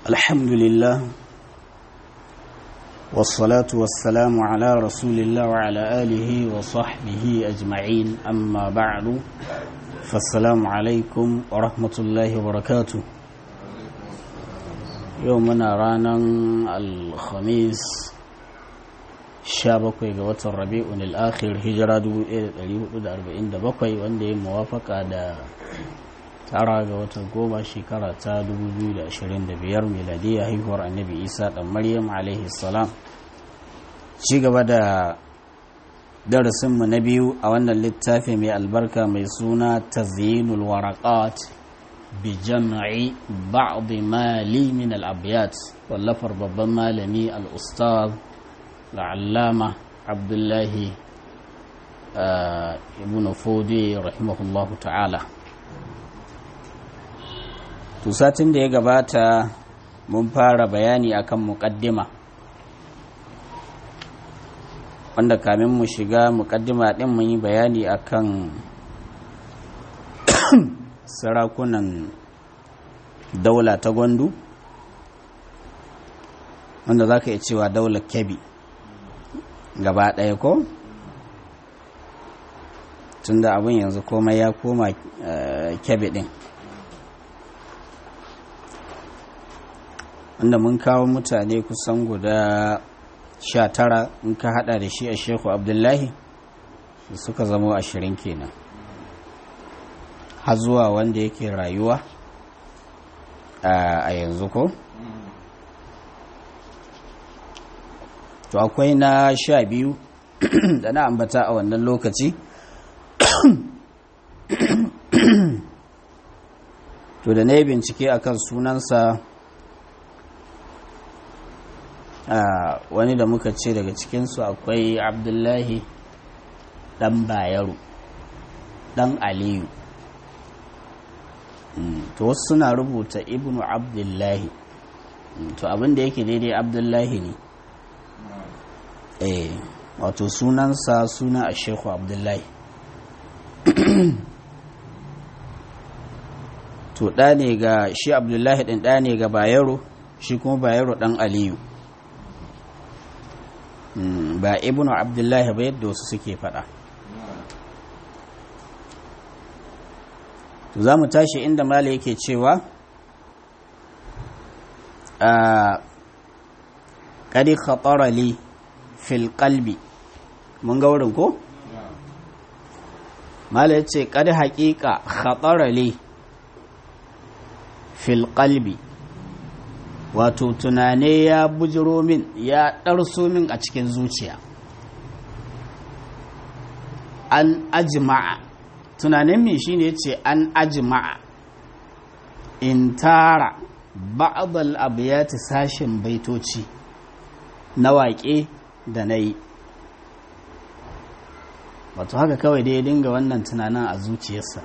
الحمد لله والصلاة والسلام على رسول الله وعلى آله وصحبه أجمعين أما بعد فالسلام عليكم ورحمة الله وبركاته. يومنا رانا الخميس شابك وقت الربيع الآخر هجرة 1447 وانده موافقة دا tara ga watan goma shekara ta 2025 miladiyya haihuwar annabi isa dan maryam alaihi salam. Ci gaba da darasinmu na biyu a wannan littafi mai albarka mai suna tazyinul waraqat bi jam'i ba'd mali min al-abyat wallafar babban malami al-ustaz al-allama abdullahi ibn fudi rahimahullahu ta'ala. To satin da ya gabata mun fara bayani akan muƙaddima, wanda kamin mu shiga muƙaddima ɗin mun yi bayani akan sarakunan daula ta Gwandu, wanda za ka iya cewa daular Kebbi gaba ɗaya ko? Tunda abin yanzu komai ya koma Kebbi ɗin. Wanda mun kawo mutane kusan guda 19 in ka hada da shi a Shehu Abdullahi da suka zama 20 kenan, har zuwa wanda yake rayuwa a yanzu ko? To akwai na 12 da na ambata a wannan lokaci. To da na yi bincike akan sunansa, wani da muka ce daga cikinsu akwai Abdullahi ɗan Bayero ɗan Aliyu. To wasu suna rubuta Ibnu Abdullahi, to abinda yake daidai Abdullahi ne. Wato sunansa suna a Shehu Abdullahi. To ɗa ne ga shi Abdullahi ɗin, ɗa ne ga Bayero, shi kuma Bayero ɗan Aliyu. Ba Ibnu Abdullahi ba yadda wasu suke faɗa. To za mu tashi inda mala yake cewa qad khatara li fil qalbi. Mun ga wurin ko? Mala yace qad haqiqa khatara li fil qalbi, wato tunane ya bujiro min, ya ɗarso min a cikin zuciya. An ajma'a, tunanin min shi ne ce an ajma'a in tara ba'adal abiyati sashen baitoci na waƙe da na yi. Wato haka kawai dai ya dinga wannan tunanin a zuciyarsa.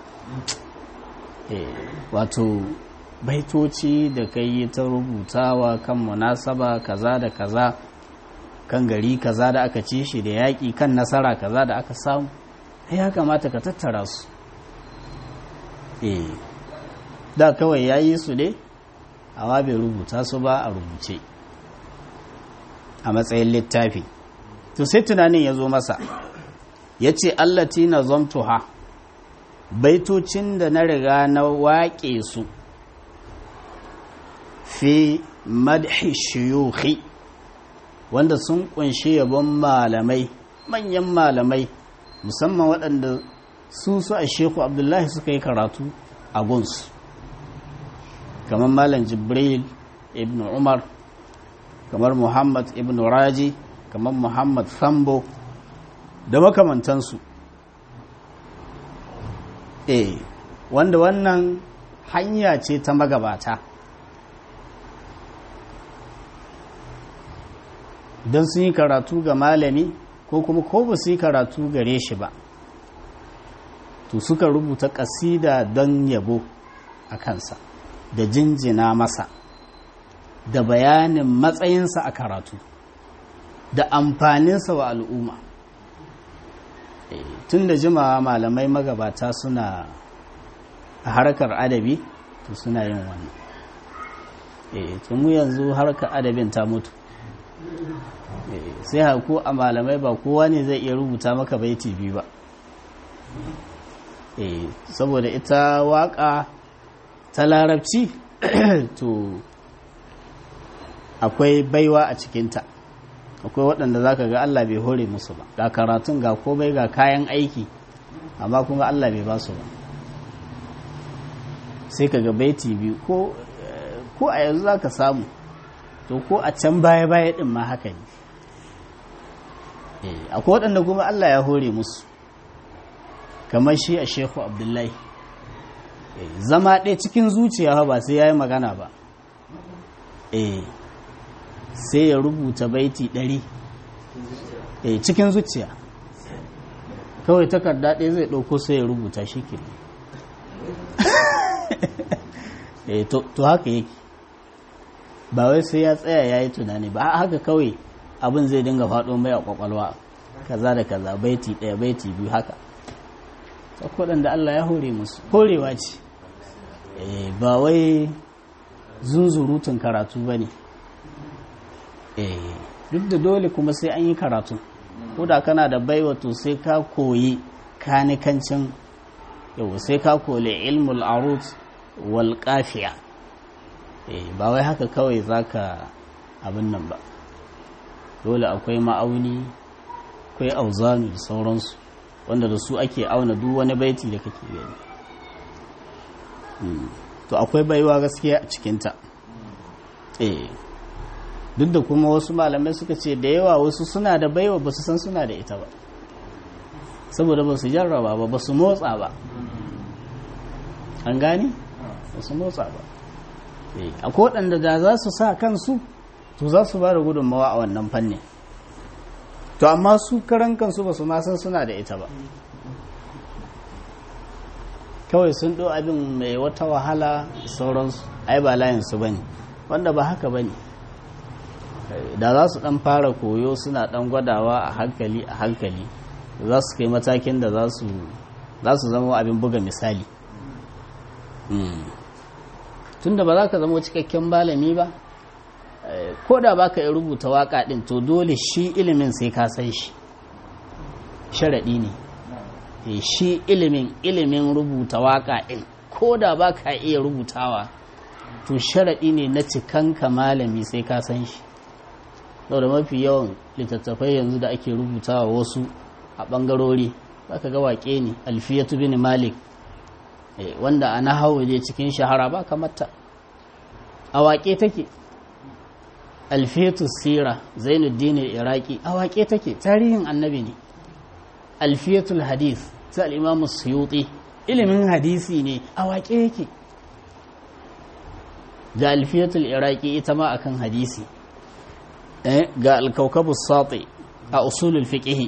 Wato baitoci da kai yi ta rubutawa kan munasaba kaza da kaza, kan gari kaza da aka ci shi da yaƙi, kan nasara kaza da aka samu, ya kamata ka tattara su. Da kawai ya yi su ne amma bai rubuta su ba a rubuce a matsayin littafi. To sai tunanin ya zo masa, ya ce allati na zamtuha, baitocin da na riga na waƙe su fi madhi shuyukhi, wanda sun kunshi yabon malamai, manyan malamai, musamman waɗanda su a Shehu Abdullahi suka yi karatu a gunsu, kamar Malam Jibril ibn Umar, kamar Muhammad ibn Raji, kamar Muhammad Sambo da makamantansu. Wanda wannan hanya ce ta magabata, don sun yi karatu ga malami ko kuma ko ba su yi karatu gare shi ba, to suka rubuta ƙasida don yabo a kansa da jinjina masa da bayanin matsayinsa a karatu da amfaninsa wa al'umma. Tun da jimawa malamai magabata suna a harkar adabi, to suna yin wannan. tun mu yanzu harka adabin ta mutu. Sai haku a malamai ba kowa ne zai iya rubuta maka baiti biyu ba. Saboda ita waka ta larabci to akwai baiwa a cikinta, akwai waɗanda za ka ga Allah bai hore musu ba, ga karatun ga komai ga kayan aiki amma kuma Allah bai ba su ba. sai ka ga baiti biyu ko a yanzu za ka samu, to ko a can baya-baya ɗin ma haka ne. Akwai waɗanda kuma Allah ya hore musu kamar shi a Shehu Abdullahi, zama ɗaya cikin zuciya ba sai ya yi magana ba, sai ya rubuta baiti 100 cikin zuciya, kawai takarda ɗaya zai ɗauko sai ya rubuta shi ke. To haka yake, ba wai sai ya tsaya ya yi tunani ba, haka kawai abin zai dinga faɗo mai a ƙwaƙwalwa, kaza da kaza, baiti 1 baiti 2 haka. Waɗanda Allah ya hore musu, horewa ce, ba wai zunzurutun karatu ba ne. Duk da dole kuma sai an yi karatu, ko da kana da baiwa to sai ka koyi kanikancin, yau sai ka koyi ilmul arut wal qafiya. Ba wai haka kawai zaka abin nan ba, dole akwai ma'auni, akwai auzanu da sauransu wanda da su ake auna duk wani baiti da kake gani. To akwai baiwa gaskiya a cikinta. Duk da kuma wasu malamai suka ce da yawa wasu suna da baiwa ba su san suna da ita ba, saboda ba su jarraba ba, ba su motsa ba. An gani? Ba su motsa ba. Akwai waɗanda da za su sa kansu to za su ba da gudunmawa a wannan fannin, to amma su karan kansu ba su ma san suna da ita ba, kawai sun ɗo abin mai wata wahala sauransu, ai ba layinsu ba ne, wanda ba haka ba ne. Da za su ɗan fara koyo suna ɗan gwadawa a hankali a hankali, za su kai matakin da za su zama abin buga misali. Tunda ba za ka zama cikakken malami ba, ko da ba ka yi rubuta waka ɗin, to dole shi ilimin sai ka san shi, sharaɗi ne. Shi ilimin rubuta waka ɗin, ko da ba ka iya rubutawa, to sharaɗi ne na cikanka malami sai ka san shi. da mafi yawan littattafai yanzu da ake rubutawa wasu a ɓangarori, za ka ga waƙe ne, alfiyatu bin malik, wanda a nahawu ne cikin shahara ba kamata, a waƙe take. Alfiyatu sira zainuddin iraki a waƙe take, tarihin annabi ne. Alfiyatul hadith ta al-imam suyuti ilimin hadisi ne, a waƙe yake. ga alfiyatul iraki ita ma akan hadisi, ga alkaukabus sati a usulul fiqh,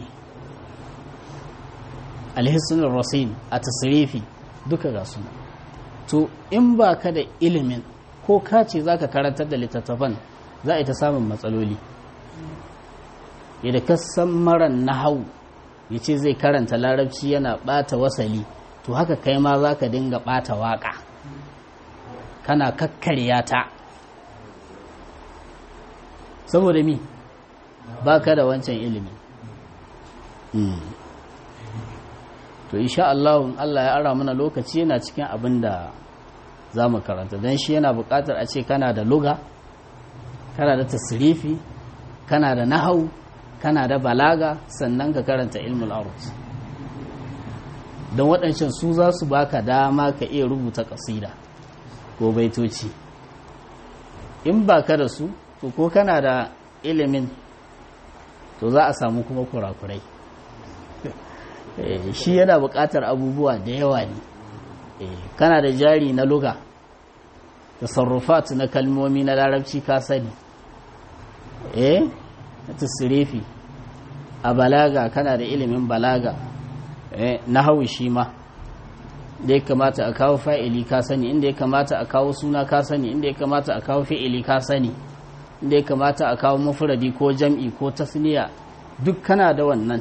alhisnul rasim a tasrifi, duka ga suna. To in ba ka da ilimin, ko ka ce za ka karantar da littattafan, za a yi ta samun matsaloli. Yadda ka san maran nahau ya ce zai karanta larabci yana ɓata wasali, to haka kai ma za ka dinga ɓata waƙa, kana kakkarya ta. Saboda mi ba ka da wancan ilimi. To insha Allah ya ara mana lokaci, yana cikin abin da za mu karanta, don shi yana buƙatar a ce kana da luga, kana da tasrifi, kana da nahau, kana da balaga, sannan ka karanta ilmul arut. Don waɗancan su za su baka dama ka iya rubuta ƙasida ko baitoci. In ba ka da su, to ko kana da ilimin, to za a samu kuma kurakurai. Shi yana buƙatar abubuwa da yawa ne. Kana da jari na luga, tasarrufat na kalmomi na larabci ka sani, na tasirifi. A balaga kana da ilimin balaga, na hawi shi ma, da ya kamata a kawo fa'ili ka sani, inda ya kamata a kawo suna ka sani, inda ya kamata a kawo fi'ili ka sani, inda ya kamata a kawo mufradi ko jam'i ko tasniya, duk kana da wannan.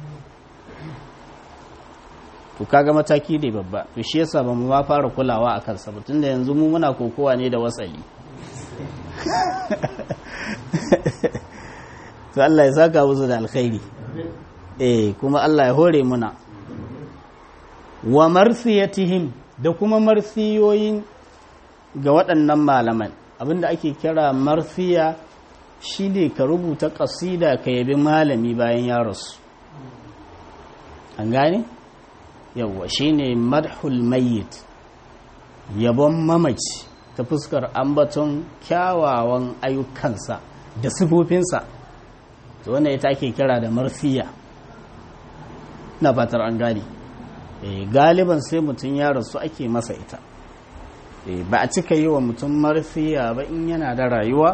To kaga mataki da babba, to shi yasa ba mu ma fara kulawa a kansa ba, tunda yanzu mu muna kokowa ne da wasali. to Allah ya saka musu da alkhairi kuma Allah ya hore muna wa marsiyatihim da kuma marsiyoyin ga waɗannan malaman. Abinda ake kira marsiya shine ka rubuta ƙasida ka yabi malami bayan ya rasu, an gane yawwa shine madhul mayyit, yabon mamaci ta fuskar ambaton kyawawan ayyukansa da sifofinsa, to wannan ita ake kira da marsiya. na fatar an gane galiban sai mutum ya rasu ake masa ita, ba a cika yi wa mutum marsiya ba in yana da rayuwa,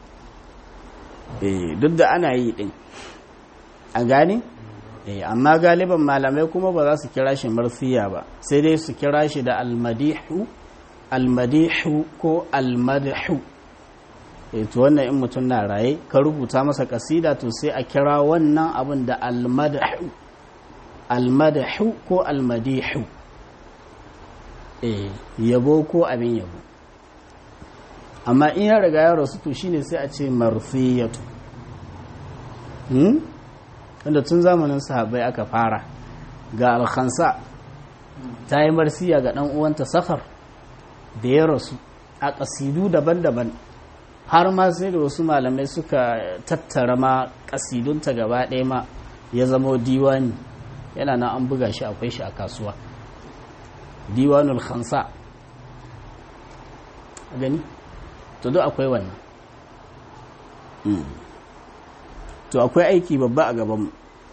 duk da ana yi din an gane amma galiban malamai kuma ba za su kira shi marsiya ba, sai dai su kira shi da almadihu ko almadhu. to wannan in mutum na raye ka rubuta masa kasida to sai a kira wannan abin da almadhu ko almadihu, yabo ko abin yabo. Amma in ya riga ya rasu to shine sai a ce marsiyatu, wanda tun zamanin sahabbai aka fara. Ga alkhansa ta yi marsiya ga ɗan uwanta Sakhar da ya rasu a ƙasidu daban-daban, har ma sai da wasu malamai suka tattara ma ƙasidunta gaba ɗaya ma ya zama diwani, yana nan an buga shi, akwai shi a kasuwa, diwanul khansa gani to duk akwai wannan. to akwai aiki babba a gabanmu.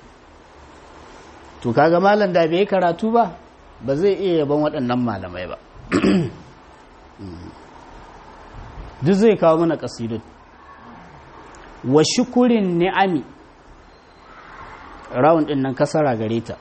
to kaga malam da bai karatu ba zai iya yaban waɗannan malamai ba. duk zai kawo mana kasidun. wa shukurin ni'ami, rawun ɗin nan kasara gare ta.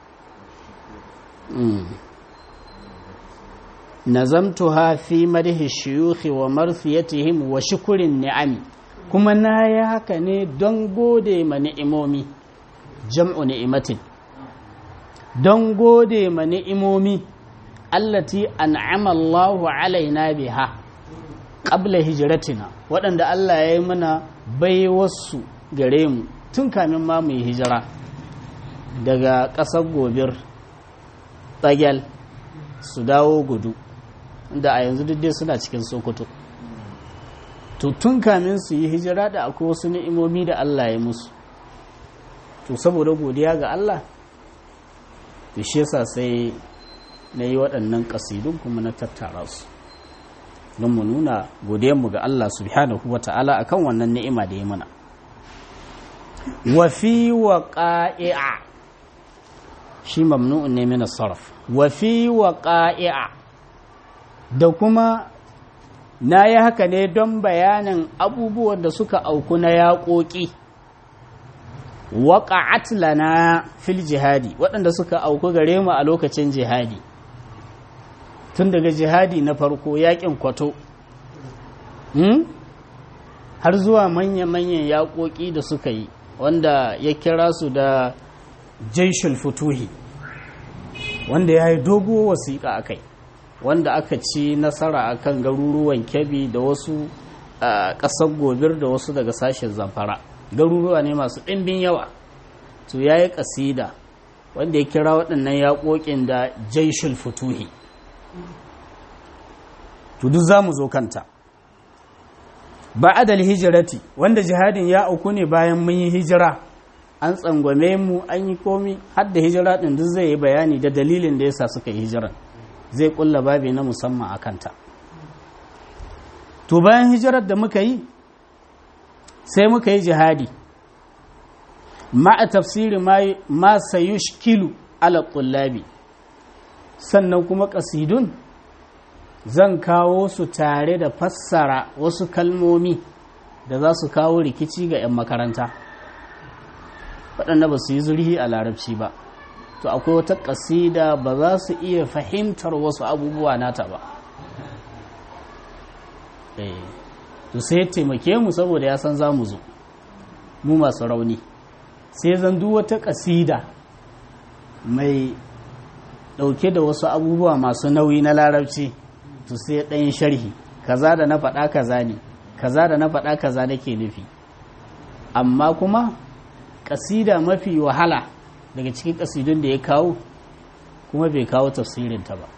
nazamtuha fi madhi shuyukhi wa marsiyatihim wa shukurin ni'ami, kuma na yi haka ne don gode ma ni'imomi, jam'u ni'imatin, don gode ma ni'imomi allati an'ama Allahu alaina biha qabla hijratina, waɗanda Allah ya yi mana baiwarsu gare mu tun kamin ma mu yi hijira daga ƙasar Gobir, Tsagel su dawo Gudu, da a yanzu duk dai suna cikin Sokoto. to tun kamin su yi hijira da akwai wasu ni'imomi da Allah ya musu, to saboda godiya ga Allah to shi yasa sai na yi waɗannan ƙasidun kuma na tattara su don mu nuna godiyanmu ga Allah subhanahu wa ta'ala akan wannan ni'ima da ya mana. wa fi waqa'i'a, shi mamnu'un ne min as-sarf. wa fi waqa'i'a, da kuma na yi haka ne don bayanin abubuwan da suka auku na yaƙoƙi, waƙa'at lana fil jihadi, waɗanda suka auku gare mu a lokacin jihadi, tun daga jihadi na farko yaƙin Kwato har zuwa manya-manyan yaƙoƙi da suka yi, wanda ya kira su da jaishul futuhi, wanda ya yi dogo wasiƙa a kai, wanda aka ci nasara akan garuruwan Kebbi da wasu ƙasar Gobir da wasu daga sashen Zamfara. Garuruwa ne masu ɗimbin yawa. to ya yi ƙasida wanda ya kira waɗannan yaƙoƙin da jaishul futuhi. to duk za mu zo kanta. ba'adal hijirati, wanda jihadin ya auku ne bayan mun yi hijira, an tsangwame mu an yi komi, har da hijira ɗin duk zai yi bayani da dalilin da yasa suka yi hijiran, zai ƙulla babi na musamman a kanta. to bayan hijirar da muka yi sai muka yi jihadi, ma'a tafsiri ma sayushkilu ala ƙullabi, sannan kuma ƙasidun zan kawo su tare da fassara wasu kalmomi da za su kawo rikici ga 'yan makaranta waɗanda ba su yi zurhi a larabci ba. to akwai wata ƙasida ba za su iya fahimtar wasu abubuwa nata ba. to sai taimake mu saboda ya san za mu zo mu masu rauni, sai zan duk wata ƙasida mai ɗauke da wasu abubuwa masu nauyi na larabci to sai ɗayin sharhi kaza da na faɗa kaza ne, kaza da na faɗa kaza nake nufi, amma kuma ƙasida mafi wahala daga cikin ƙasidun da ya kawo kuma bai kawo tafsirinta ba,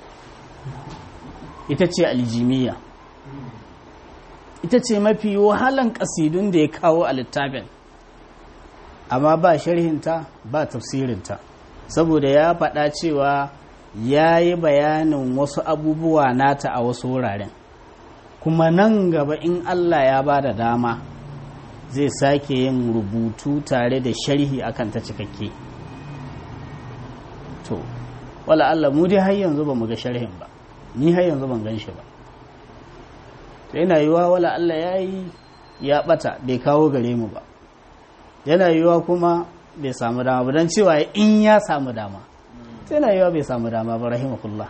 ita ce aljimiyya. Ita ce mafi wahalan ƙasidun da ya kawo a littafin, amma ba sharhinta ba tafsirinta, saboda ya faɗa cewa ya yi bayanin wasu abubuwa nata a wasu wuraren, kuma nan gaba in Allah ya ba da dama zai sake yin rubutu tare da sharhi akan ta cikakke. To wala Allah mu dai har yanzu ba mu ga sharhin ba, ni har yanzu ban gan shi ba. To yana yiwa wala Allah ya yi ya ɓata bai kawo gare mu ba, yana yiwa kuma bai samu dama ba, don cewa in ya samu dama, sai yana yiwa bai samu dama ba, rahimahullah.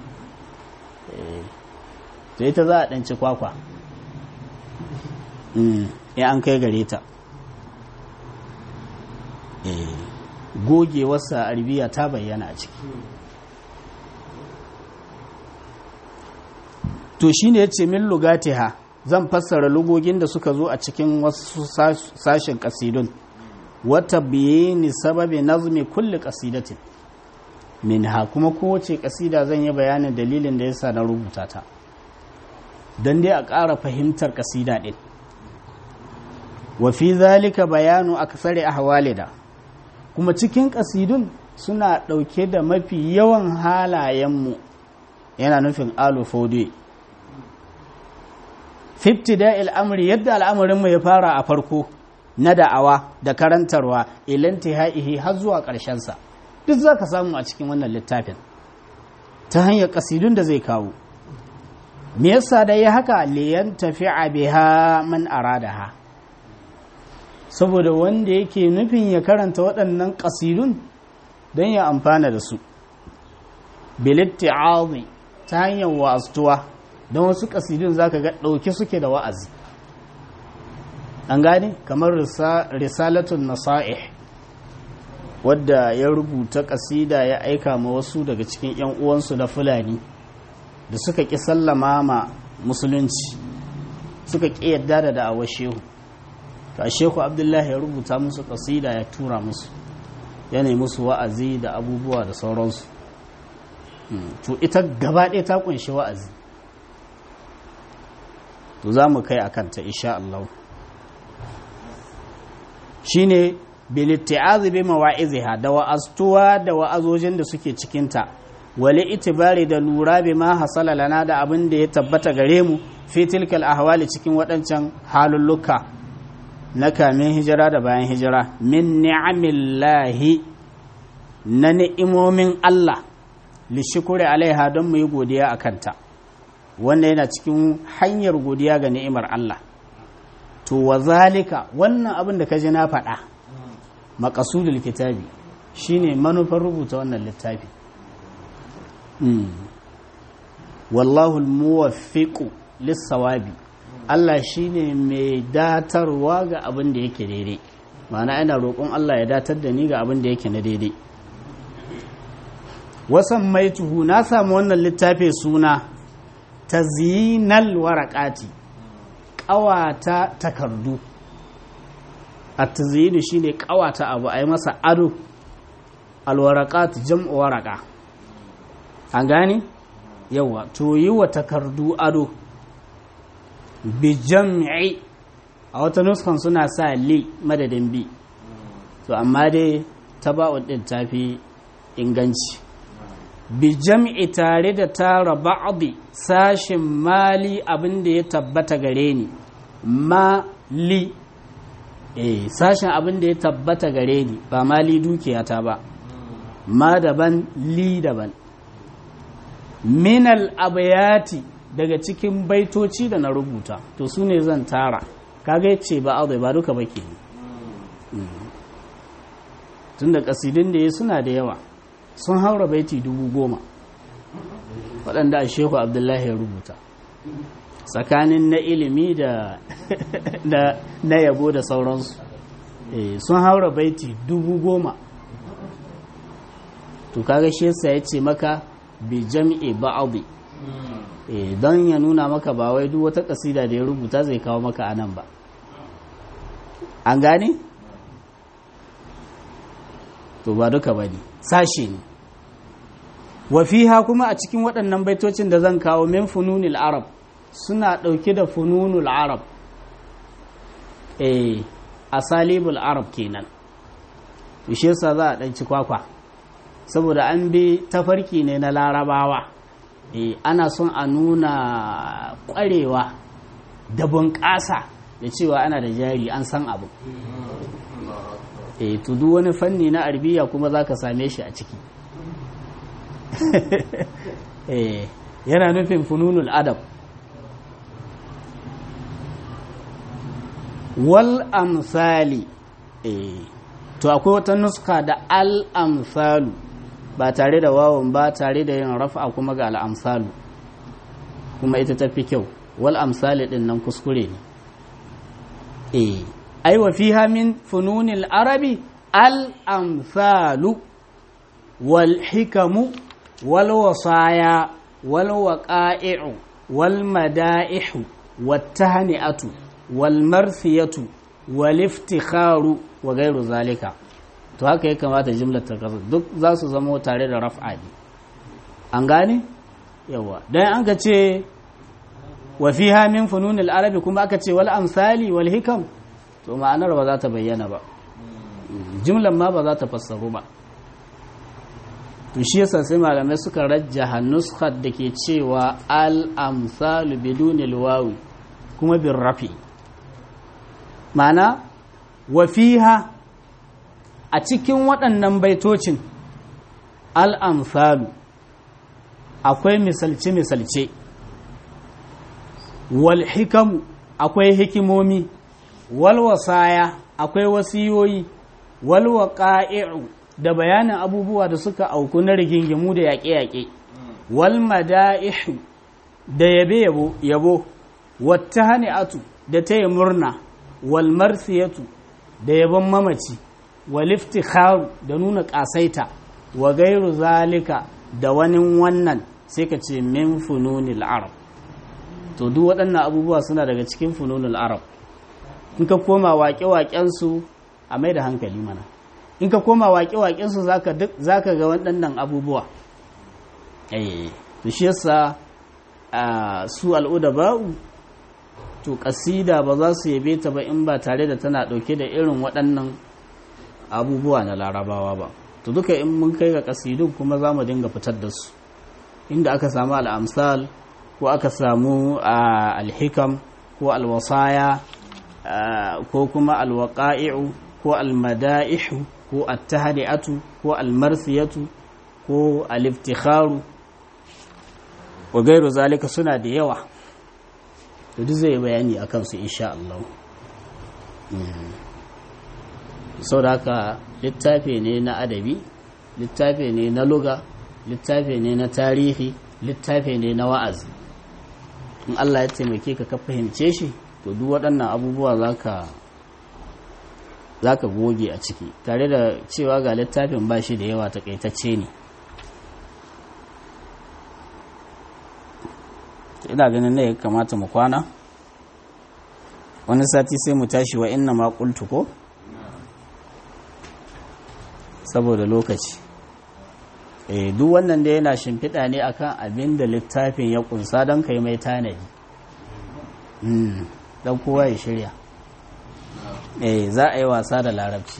To ita za a ɗanci kwakwa ya an kai gare ta. Gogewarsa arabiya ta bayyana a ciki. To shi ne ya ce min lugatiha, zan fassara lugogin da suka zo a cikin wasu sashen ƙasidun, wata biyani sababi nazmi kulli ƙasidatin min ha, kuma kowace ƙasida zan yi bayanin dalilin da yasa na rubuta ta, don dai a ƙara fahimtar ƙasida ɗin. Wa fi zalika bayanu aksari ahwalida, kuma cikin ƙasidun suna ɗauke da mafi yawan halayenmu, yana nufin alufode. Fiftida al'amri, yadda al'amarinmu ya fara a farko na da'awa da karantarwa, ilanti ha'ihi har zuwa ƙarshensa, duk za ka samu a cikin wannan littafin ta hanyar ƙasidun da zai kawo. Me yasa da ya haka? Liyan tafi'a biha man aradaha, saboda wanda yake nufin ya karanta waɗannan ƙasidun don ya amfana da su. Bilitti'azi, ta hanyar wa'aztuwa, don wasu ƙasidun za ka ga ɗauke suke da wa'azi. An gane? Kamar risalatun nasa'ih, wadda ya rubuta ƙasida ya aika ma wasu daga cikin 'yan uwansu na Fulani da suka ƙi sallama ma musulunci, suka ƙi yadda da da'awar shehu. To a shehu Abdullahi ya rubuta musu ƙasida ya tura musu, yana musu wa'azi da abubuwa da sauransu. To ita gaba ɗaya ta ƙunshi wa'azi. To za mu kai a kanta insha Allah. Shi ne bilitti'azi bi mawa'iziha, da wa'aztuwa da wa'azojin da suke cikinta, wali itibari da lura bi ma hasala lana da abin da ya tabbata gare mu fi tilkal ahwali cikin waɗancan halulluka na kamin hijira da bayan hijira, min ni'amillahi, na ni'imomin Allah, li shukuri alaiha, don mu yi godiya a kanta. Wannan yana cikin hanyar godiya ga ni'imar Allah. To wa zalika, wannan abin da ka ji na faɗa, maqasudul kitabi, shine manufar rubuta wannan littafi. Wallahu al-muwaffiqu lis-sawabi, Allah shine mai datarwa ga abin da yake daidai. Ma'ana ina roƙon Allah ya datar da ni ga abin da yake na daidai. Wasan maituhu, na samu wannan littafi suna tazyinal waraqati, ƙawata takardu. At-tazyinu shine ƙawata abu, ai masa ado. Al-waraqat jam'u waraqa. An gane? Yawa, to yi wa takardu ado. Bi jam'i, a wata nuskan suna sa li madadin bi. To amma dai taba'ud din tafi inganci. Bi jam'i, tare da tara ba'di sashin mali, abin da ya tabbata gare ni. Mali, sashin abin da ya tabbata gare ni, ba mali dukiyata ba. Ma daban, li daban. Minal abayati, daga cikin baitoci da na rubuta, to su ne zan tara. Kaga yace ba ba duka ba ke. Tunda kasidun da ya suna da yawa, sun haura baiti 10,000 waɗanda a Shehu Abdullahi ya rubuta, tsakanin na ilimi da na yabo da sauransu. Sun haura baiti 10,000. To kaga shi yasa ya ce maka bi jam'i ba'adi, don ya nuna maka ba wai duk wata kasida da ya rubuta zai kawo maka anan ba, an gane? to ba duka ba ne, sashe ne. wafiha kuma a cikin waɗannan baitocin da zan kawo min fununil arab suna ɗauke da fununul arab, asalibul arab kenan. Wishe sa za a ɗanci kwakwa saboda an bi tafarki ne na larabawa, ana son a nuna ƙwarewa da bunƙasa da cewa ana da jari, an san abu. To duk wani fanni na arabiya kuma za ka same shi a ciki. Yana nufin fununul adab. Wal amsali, to akwai wata nuska da al amsalu ba tare da wawon ba, tare da yin rafa kuma ga al amsalu, kuma ita tafi kyau. Wal amsali din nan kuskure ne. Ai wa fiha min fununil arabi al amsalu wal hikamu wal wasaya wal waqa'i'u wal mada'ihu wat tahni'atu wal marthiyatu wal iftikharu wa ghayru zalika. to haka ya kamata jimlar ta kasar duk za su zama tare da raf'a ne, an gane yawa. dan an ka ce wa fiha min fununil arabi kuma aka ce wal amsali wal hikam, to ma'anar ba za ta bayyana ba, jimlar ma ba za ta fassaru ba. to shi yasa sai malamai suka rajjaha nuskhat da ke cewa al amsalu bidunil wawi kuma bin rafi, ma'ana wa fiha a cikin waɗannan baitocin al amsalu akwai misalce-misalce, wal hikamu akwai hikimomi, wal wasaya akwai wasiyoyi, wal waqa'i'u da bayanin abubuwa da suka auku na rigingimu da yaƙe-yaƙe, wal mada'ihu da yabo, wata hani'atu da taya murna, wal marsiyatu da yabon mamaci, wal iftikharu da nuna ƙasaita, wa gairu zalika da wani wannan sai ka ce min fununil arab. to duk waɗannan abubuwa suna daga cikin fununil arab. in ka koma waƙe-waƙensu a mai da hankali mana, in ka koma waƙe-waƙensu za ka ga waɗannan abubuwa. to shi yasa su al'uda ba'u, to ƙasida ba za su yabe ta ba in ba tare da tana ɗauke da irin waɗannan abubuwa na larabawa ba. to duka in mun kai ga ƙasidun kuma za mu dinga fitar da su, inda aka samu al'amsal ko aka samu alhikam ko alwasaya ko kuma alwaƙa'i'u ko almada'ihu ko attahadi'atu ko almarsiyatu ko aliftikharu wa gairu zalika, suna da yawa. to duk zai bayani akan su insha Allah. sau da haka littafi ne na adabi, littafi ne na luga, littafi ne na tarihi, littafi ne na wa'azi. in Allah ya taimake ka fahimce shi, to duk waɗannan abubuwa za ka goge a ciki, tare da cewa ga littafin ba shi da yawa, takaitacce ne. ina ganin ne ya kamata mu kwana, wani sati sai mu tashi wa inna ma qultu ko, saboda lokaci. Duk wannan da yana shimfiɗa ne akan abin da littafin ya kunsa, don kai mai tanadi, don kowa ya shirya. Za a yi wasa da larabci.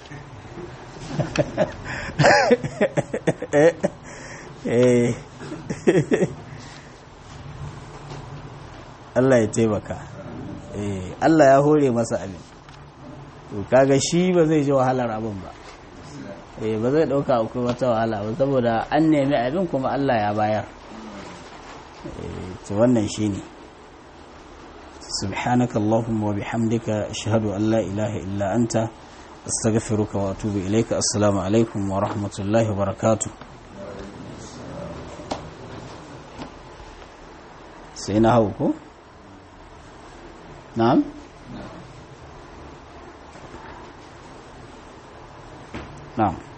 Allah ya taimaka. Allah ya hore masa abin, to kaga shi ba zai ji wahalar abin ba. Ba zai ɗauka akwai wata wahala ba, saboda an nemi abin kuma Allah ya bayar. To wannan shi ne. subhanaka Allahumma wa bihamdika ashhadu an la ilaha illa anta astaghfiruka wa atubu ilayka. Assalamu alaikum wa rahmatullahi wa barakatuh. sai na hau ko? na'am? na'am.